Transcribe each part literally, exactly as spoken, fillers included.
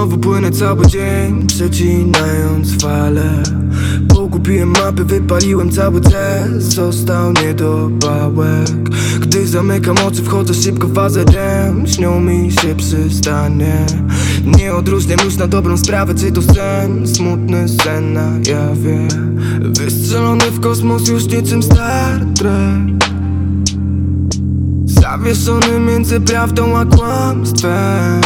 Znowu płynę cały dzień, przecinając fale. Pogubiłem mapy, wypaliłem cały cel. Został niedopałek. Gdy zamykam oczy, wchodzę szybko w fazę R E M. Śnią mi się przystanie. Nie odróżniam już na dobrą sprawę, czy to sen. Smutny sen na jawie. Wystrzelony w kosmos już niczym Star Trek. Zawieszony między prawdą a kłamstwem.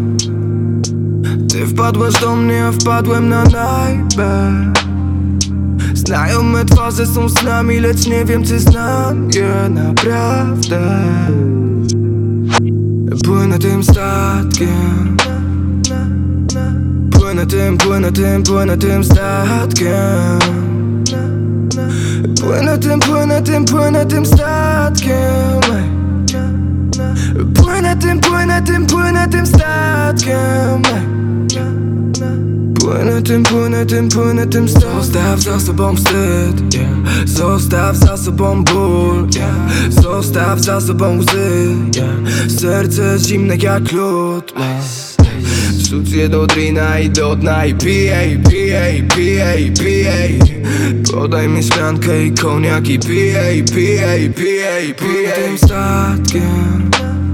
Ty wpadłaś do mnie, a wpadłem na najbę. Znajome twarze są z nami, lecz nie wiem, czy znam je naprawdę. Płynę tym statkiem. Płynę tym, płynę tym, płynę tym statkiem. Płynę tym, płynę tym, płynę tym statkiem. Płynę tym, płynę tym, płynę tym statkiem. Płynę tym, płynę tym, płynę tym statkiem. Zostaw za sobą wstyd, yeah. Zostaw za sobą ból, yeah. Zostaw za sobą łzy, yeah. Serce zimne jak lód, wrzuć je do drina i do dna i pijej, pijej, pijej, pijej. Podaj mi szklankę i koniak i pijej, pijej, pijej, pijej. Tym statkiem.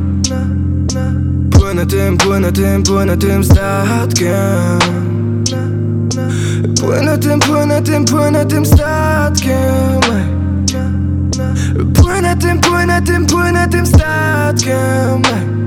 Płynę tym, płynę tym, płynę tym statkiem. Płynę tym, płynę tym, płynę tym statkiem. Płynę tym, płynę tym, płynę tym statkiem.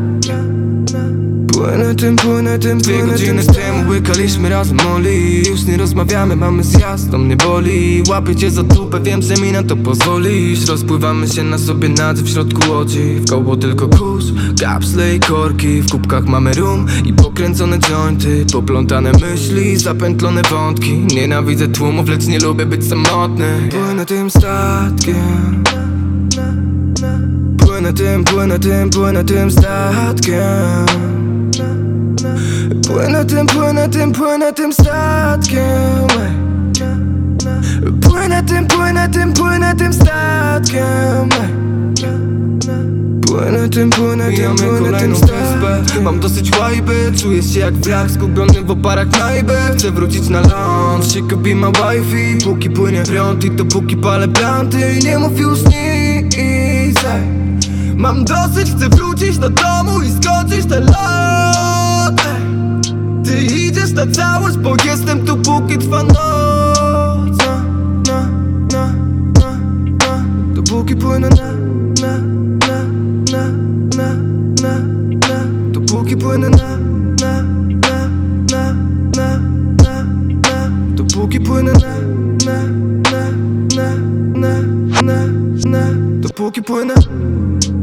Płynę tym, płynę tym, Dwie godziny temu łykaliśmy razem moli. Już nie rozmawiamy, mamy zjazd, to mnie boli. Łapię cię za dupę, wiem, że mi na to pozwolisz. Rozpływamy się na sobie nadzy w środku łodzi. W koło tylko kurz, kapsle i korki. W kubkach mamy rum i pokręcone jointy. Poplątane myśli, zapętlone wątki. Nienawidzę tłumów, lecz nie lubię być samotny. Płynę tym statkiem. Płynę tym, płynę tym, płynę tym statkiem. Płynę tym, płynę tym, płynę tym statkiem. Płynę tym, płynę tym, płynę tym statkiem. Płynę tym, płynę tym, płynę tym statkiem. Mam dosyć łajby, czuję się jak wrak zgubiony w oparach knajby. Chcę wrócić na ląd, she could be my wifey. Póki płynie prąd i dopóki palę planty. Nie mów już nic. Mam dosyć, chcę wrócić do domu i skończyć ten lot. Ty idziesz na całość, bo jestem tu póki trwa noc. Na, na, na, na, na. Dopóki płynę na, na, na, na, na, na, na. Dopóki płynę na, na, na, na, na, na, na. Dopóki płynę na, na, na, na, na, na, na. Dopóki płynę.